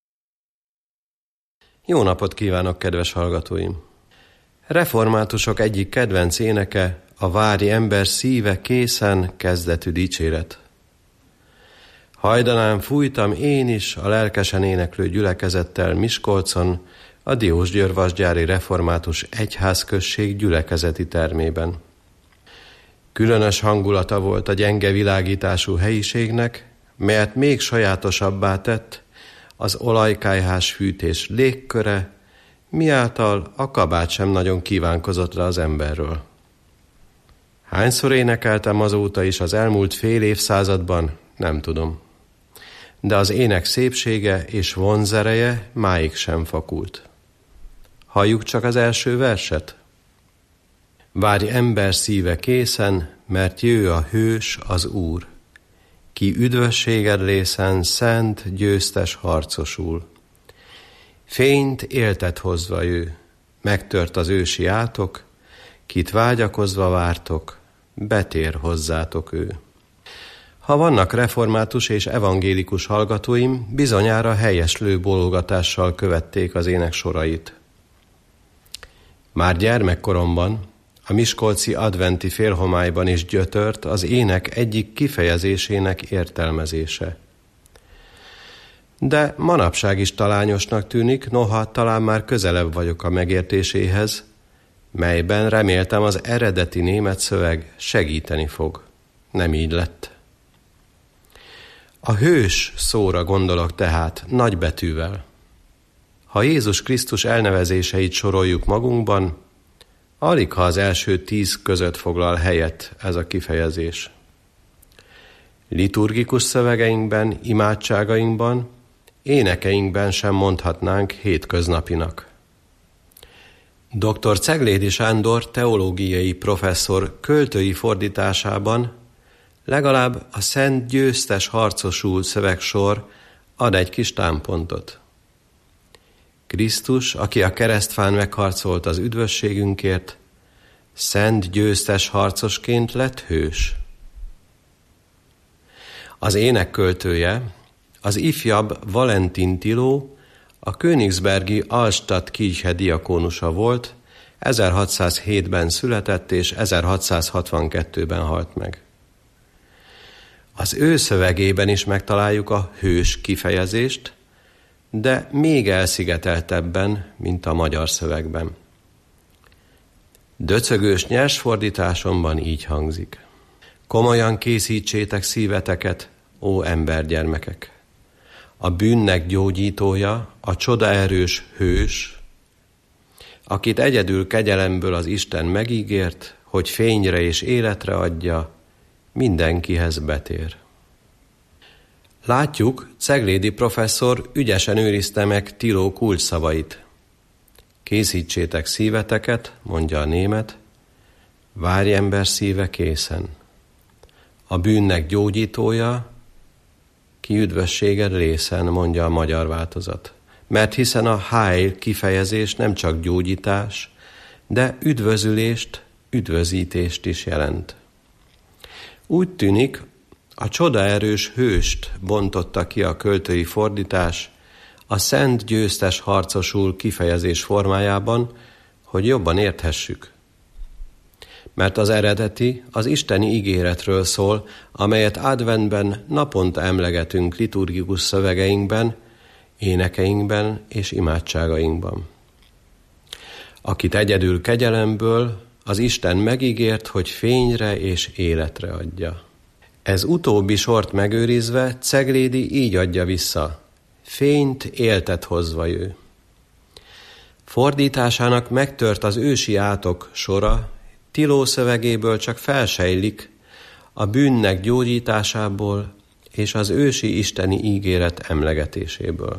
Jó napot kívánok, kedves hallgatóim! Reformátusok egyik kedvenc éneke a Vári ember szíve készen kezdetű dicséret. Hajdanán fújtam én is a lelkesen éneklő gyülekezettel Miskolcon, a Diósgyőr-Vasgyári Református Egyházközség gyülekezeti termében. Különös hangulata volt a gyenge világítású helyiségnek, melyet még sajátosabbá tett az olajkályhás fűtés légköre, miáltal a kabát sem nagyon kívánkozott le az emberről. Hányszor énekeltem azóta is az elmúlt fél évszázadban, nem tudom. De az ének szépsége és vonzereje máig sem fakult. Halljuk csak az első verset. Várj ember szíve készen, mert jöjj a hős, az Úr. Ki üdvösséged lészen, szent, győztes harcosul. Fényt éltet hozva ő, megtört az ősi átok, kit vágyakozva vártok, betér hozzátok ő. Ha vannak református és evangélikus hallgatóim, bizonyára helyeslő bólogatással követték az ének sorait. Már gyermekkoromban, a miskolci adventi félhomályban is gyötört az ének egyik kifejezésének értelmezése. De manapság is talányosnak tűnik, noha talán már közelebb vagyok a megértéséhez, melyben reméltem az eredeti német szöveg segíteni fog. Nem így lett. A hős szóra gondolok tehát nagybetűvel. Ha Jézus Krisztus elnevezéseit soroljuk magunkban, aligha az első tíz között foglal helyet ez a kifejezés. Liturgikus szövegeinkben, imádságainkban, énekeinkben sem mondhatnánk hétköznapinak. doktor Ceglédi Sándor teológiai professzor költői fordításában legalább a Szent győztes harcosul szövegsor ad egy kis támpontot. Krisztus, aki a keresztfán megharcolt az üdvösségünkért, szent győztes harcosként lett hős. Az ének költője, az ifjabb Valentin Tiló, a königsbergi Altstadt-Kirche diakónusa volt, ezerhatszázhétben született és ezerhatszázhatvankettőben halt meg. Az ő szövegében is megtaláljuk a hős kifejezést, de még elszigeteltebben, mint a magyar szövegben. Döcögős nyers fordításomban így hangzik. Komolyan készítsétek szíveteket, ó embergyermekek! A bűnnek gyógyítója, a csodaerős hős, akit egyedül kegyelemből az Isten megígért, hogy fényre és életre adja, mindenkihez betér. Látjuk, Ceglédi professzor ügyesen őrizte meg Tiló kulcsszavait. Készítsétek szíveteket, mondja a német, várj ember szíve készen. A bűnnek gyógyítója, ki üdvösséged lészen, mondja a magyar változat. Mert hiszen a heil kifejezés nem csak gyógyítás, de üdvözülést, üdvözítést is jelent. Úgy tűnik, a csodaerős hőst bontotta ki a költői fordítás a szent győztes harcosul kifejezés formájában, hogy jobban érthessük. mert az eredeti az isteni ígéretről szól, amelyet adventben naponta emlegetünk liturgikus szövegeinkben, énekeinkben és imádságainkban. Akit egyedül kegyelemből az Isten megígért, hogy fényre és életre adja. Ez utóbbi sort megőrizve Ceglédi így adja vissza: fényt éltet hozva jő. Fordításának megtört az ősi átok sora, Tiló szövegéből csak felsejlik a bűnnek gyógyításából és az ősi isteni ígéret emlegetéséből.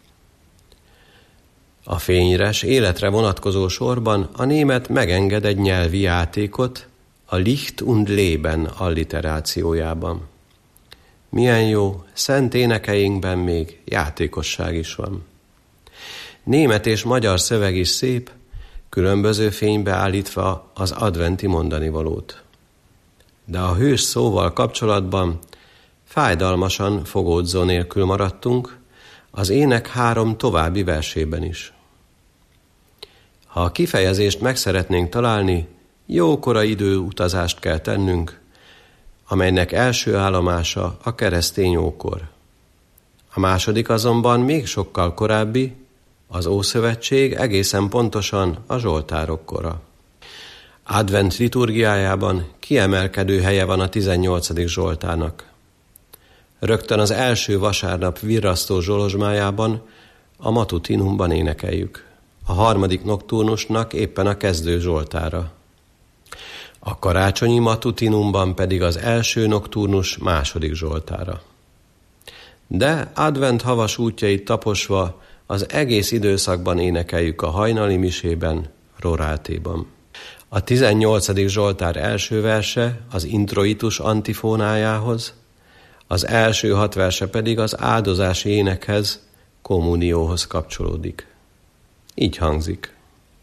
A fényres életre vonatkozó sorban a német megenged egy nyelvi játékot a Licht und Leben alliterációjában. Milyen jó, szent énekeinkben még játékosság is van. Német és magyar szöveg is szép, különböző fénybe állítva az adventi mondanivalót. De a hős szóval kapcsolatban fájdalmasan fogódzó nélkül maradtunk, az ének három további versében is. Ha a kifejezést meg szeretnénk találni, jókora időutazást kell tennünk, amelynek első állomása a keresztény ókor. A második azonban még sokkal korábbi, az Ószövetség, egészen pontosan a Zsoltárok kora. Advent liturgiájában kiemelkedő helye van a tizennyolcadik Zsoltárnak. Rögtön az első vasárnap virrasztó zsolozsmájában, a matutinumban énekeljük. A harmadik nokturnusnak éppen a kezdő zsoltára. A karácsonyi matutinumban pedig az első nokturnus második zsoltára. De advent havas útjait taposva az egész időszakban énekeljük a hajnali misében, rorátéban. A tizennyolcadik Zsoltár első verse az introitus antifónájához, az első hat verse pedig az áldozási énekhez, kommunióhoz kapcsolódik. Így hangzik.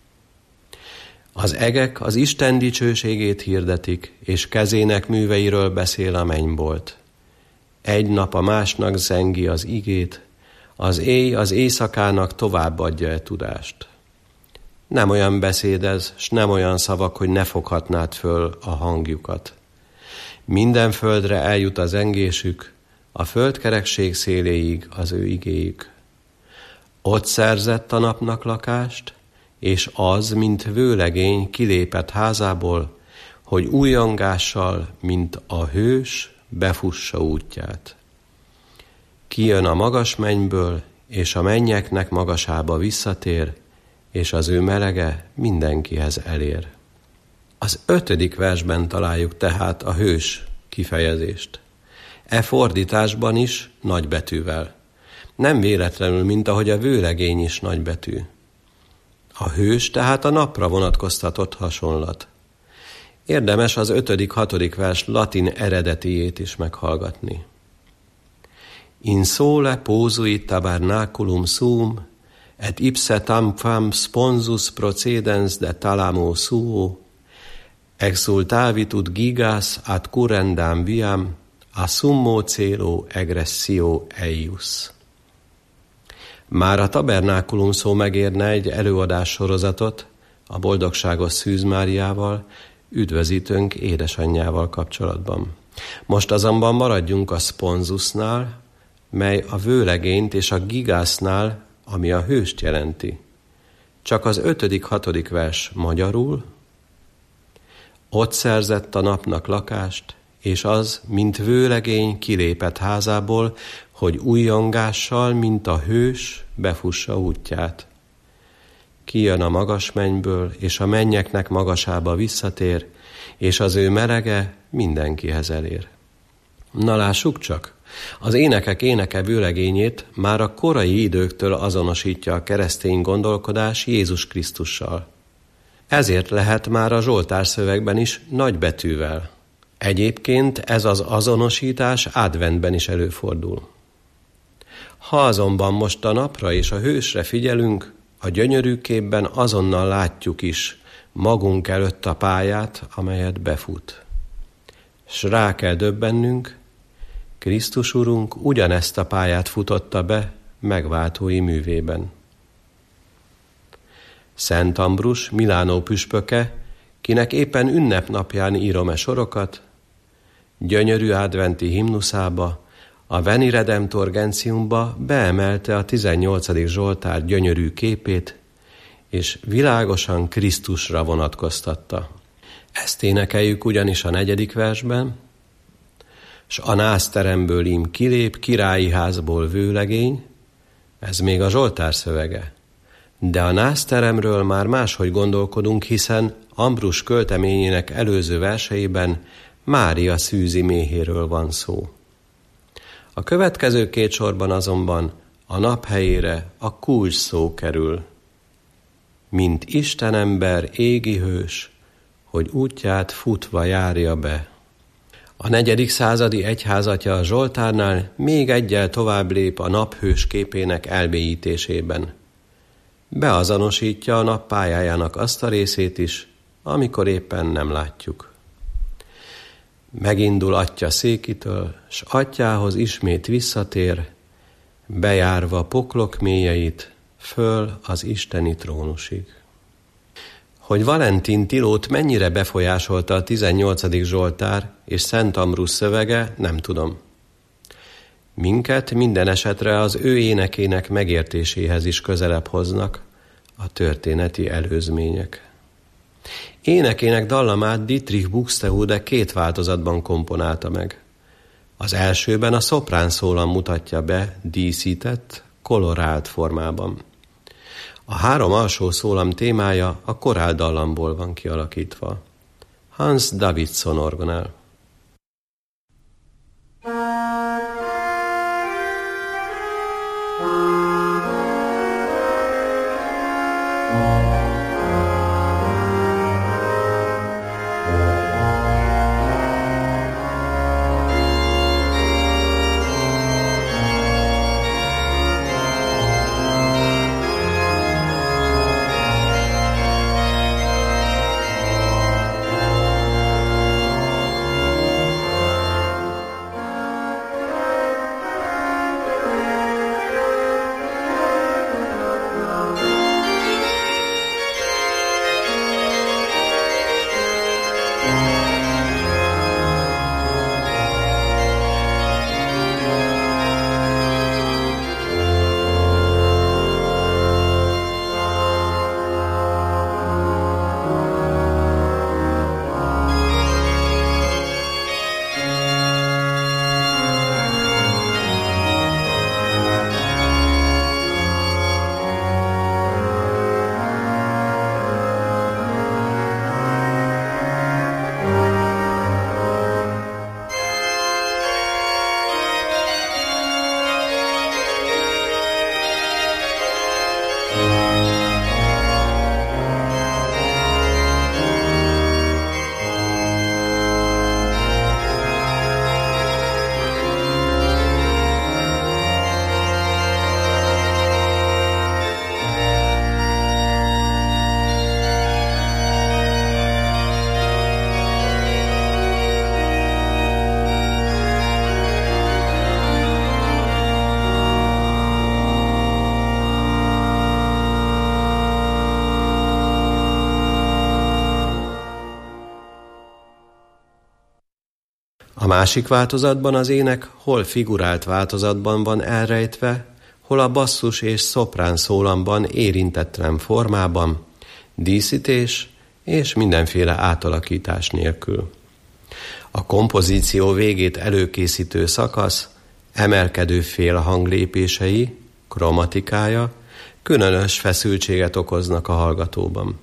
Az egek az Isten dicsőségét hirdetik, és kezének műveiről beszél a mennybolt. Egy nap a másnak zengi az igét, az éj az éjszakának tovább adja e tudást. Nem olyan beszéd ez, s nem olyan szavak, hogy ne foghatnád föl a hangjukat. Minden földre eljut a zengésük, a földkerekség széléig az ő igéjük. Ott szerzett a napnak lakást, és az, mint vőlegény kilépett házából, hogy újongással, mint a hős, befussa útját. Kijön a magas mennyből, és a mennyeknek magasába visszatér, és az ő melege mindenkihez elér. Az ötödik versben találjuk tehát a hős kifejezést. E fordításban is nagybetűvel. Nem véletlenül, mint ahogy a vőlegény is nagybetű. A hős tehát a napra vonatkoztatott hasonlat. Érdemes az ötödik, hatodik vers latin eredetiét is meghallgatni. In sole posui tabernaculum sum, et ipse tamquam sponsus procedens de talamo suo, exultavit ut gigas ad currendam viam, a summo celo eggressio eius. Már a tabernákulum szó megérne egy előadás sorozatot a boldogságos Szűz Máriával, üdvözítőnk édesanyjával kapcsolatban. Most azonban maradjunk a sponsusnál, mely a vőlegényt, és a gigásznál, ami a hőst jelenti. Csak az ötödik, hatodik vers magyarul. Ott szerzett a napnak lakást, és az, mint vőlegény kilépett házából, hogy újjongással, mint a hős, befussa útját. Kijön a magas mennyből, és a mennyeknek magasába visszatér, és az ő melege mindenkihez elér. Na lássuk csak, az énekek éneke vőlegényét már a korai időktől azonosítja a keresztény gondolkodás Jézus Krisztussal. Ezért lehet már a Zsoltár szövegben is nagybetűvel. Egyébként ez az azonosítás adventben is előfordul. Ha azonban most a napra és a hősre figyelünk, a gyönyörű képben azonnal látjuk is magunk előtt a pályát, amelyet befut. S rá kell döbbennünk, Krisztus Urunk ugyanezt a pályát futotta be megváltói művében. Szent Ambrus, Milánó püspöke, kinek éppen ünnepnapján írom-e sorokat, gyönyörű adventi himnuszába, a Veni Redemptor Gentiumba beemelte a tizennyolcadik Zsoltár gyönyörű képét, és világosan Krisztusra vonatkoztatta. Ezt énekeljük ugyanis a negyedik versben, s a nászteremből ím kilép királyi házból vőlegény, ez még a Zsoltár szövege. De a nászteremről már máshogy gondolkodunk, hiszen Ambrus költeményének előző verseiben Mária szűzi méhéről van szó. A következő két sorban azonban a nap helyére a kulcs szó kerül. Mint Istenember égi hős, hogy útját futva járja be. A negyedik századi egyházatja a Zsoltárnál még egyel tovább lép a naphős képének elmélyítésében. Beazonosítja a nap pályájának azt a részét is, amikor éppen nem látjuk. Megindul atya székitől, s atyához ismét visszatér, bejárva poklok mélyeit, föl az isteni trónusig. Hogy Valentin Tilót mennyire befolyásolta a tizennyolcadik Zsoltár és Szent Ambrus szövege, nem tudom. Minket minden esetre az ő énekének megértéséhez is közelebb hoznak a történeti előzmények. Énekének dallamát Dietrich Buxtehude két változatban komponálta meg. Az elsőben a szoprán szólam mutatja be díszített, kolorált formában. A három alsó szólam témája a koráldallamból van kialakítva. Hans Davidson orgonál. A másik változatban az ének hol figurált változatban van elrejtve, hol a basszus és szoprán szólamban érintetlen formában, díszítés és mindenféle átalakítás nélkül. A kompozíció végét előkészítő szakasz, emelkedő félhanglépései, kromatikája különös feszültséget okoznak a hallgatóban.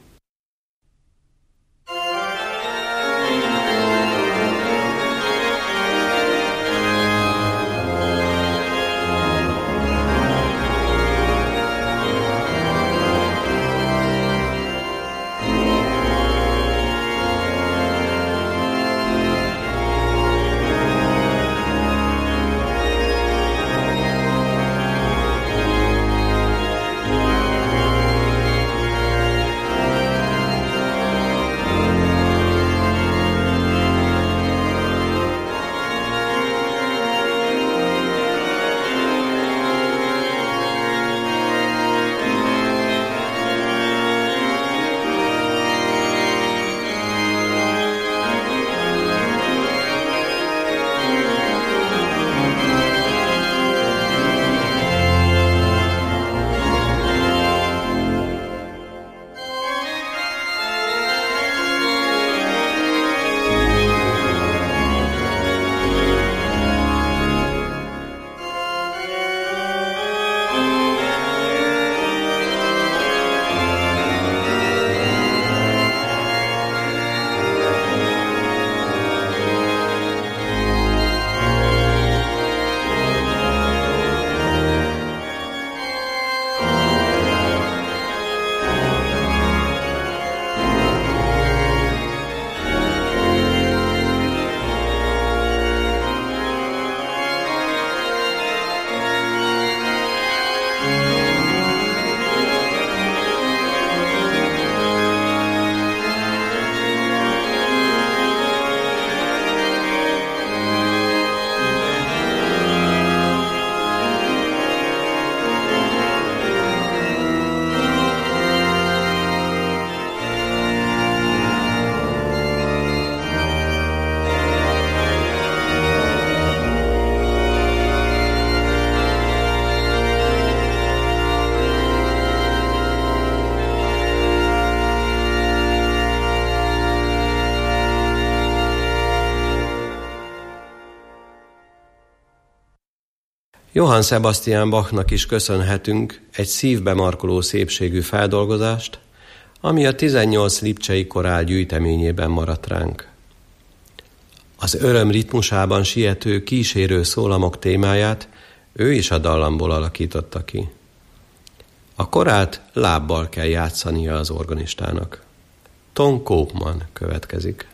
Johann Sebastian Bachnak is köszönhetünk egy szívbe markoló szépségű feldolgozást, ami a tizennyolc lipcsei korál gyűjteményében maradt ránk. Az öröm ritmusában siető, kísérő szólamok témáját ő is a dallamból alakította ki. A korált lábbal kell játszania az organistának. Ton Koopman következik.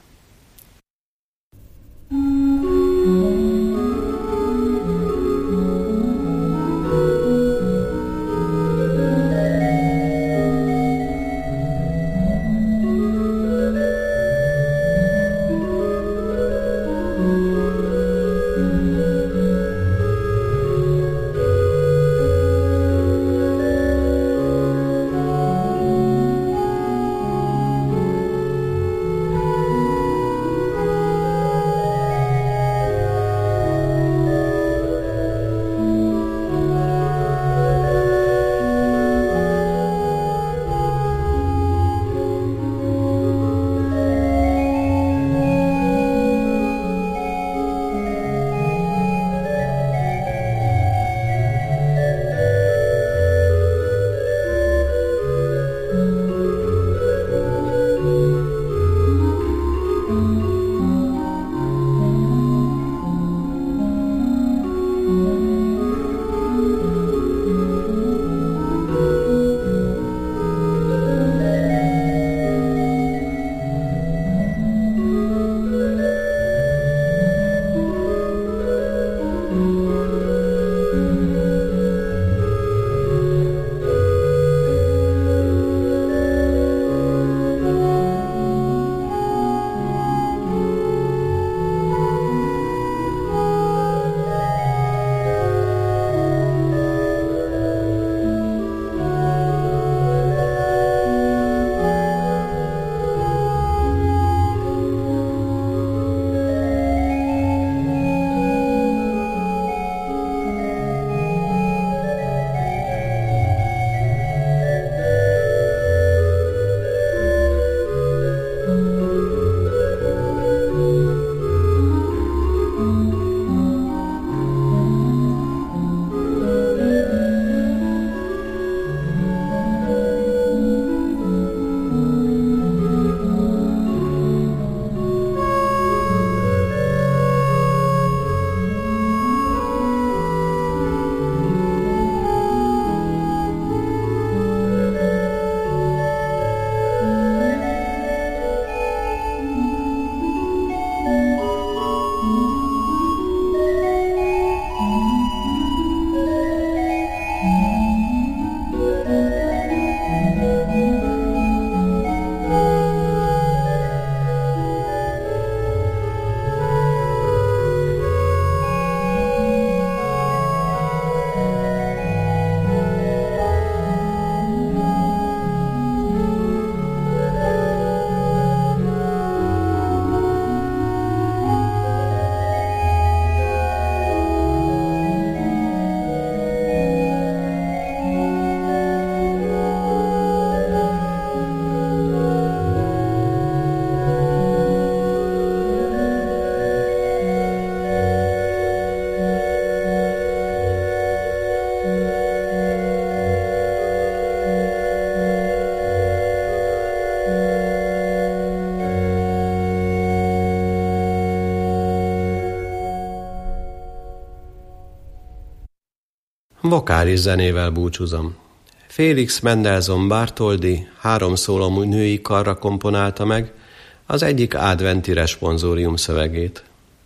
Vokális zenével búcsúzom. Félix Mendelssohn Bartholdy három szólomú női karra komponálta meg az egyik adventi responsorium szövegét.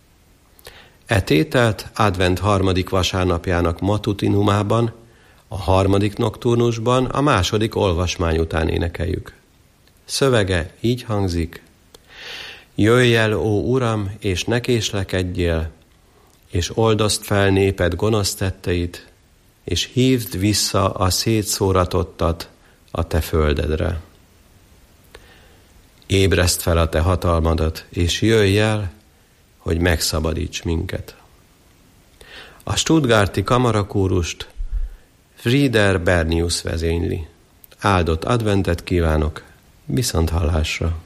E tételt advent harmadik vasárnapjának matutinumában, a harmadik nokturnusban, a második olvasmány után énekeljük. Szövege így hangzik: Jöjj el, ó Uram, és ne késlekedjél, és oldozd fel néped gonosz tetteit, és hívd vissza a szétszóratottat a te földedre. Ébreszd fel a te hatalmadat, és jöjj el, hogy megszabadíts minket. A stuttgarti kamarakórust Frieder Bernius vezényli. Áldott adventet kívánok, viszont hallásra!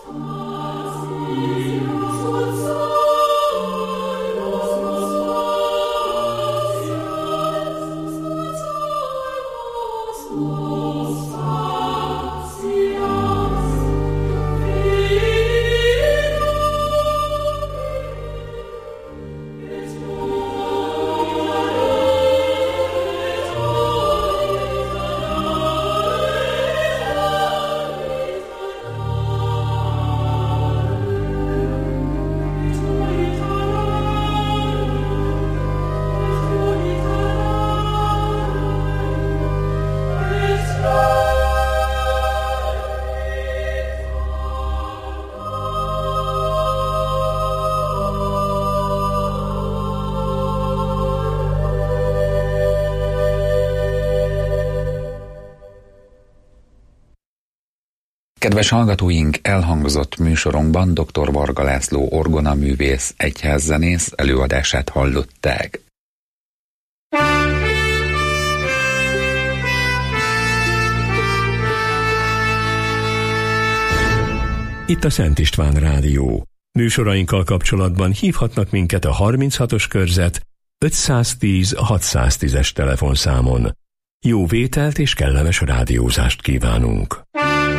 Kedves hallgatóink, elhangzott műsorunkban dr. Varga László orgonaművész, egyházzenész előadását hallották. Itt a Szent István Rádió. Műsorainkkal kapcsolatban hívhatnak minket a harminchatos körzet ötszáztíz hatszáztízes telefonszámon. Jó vételt és kellemes rádiózást kívánunk!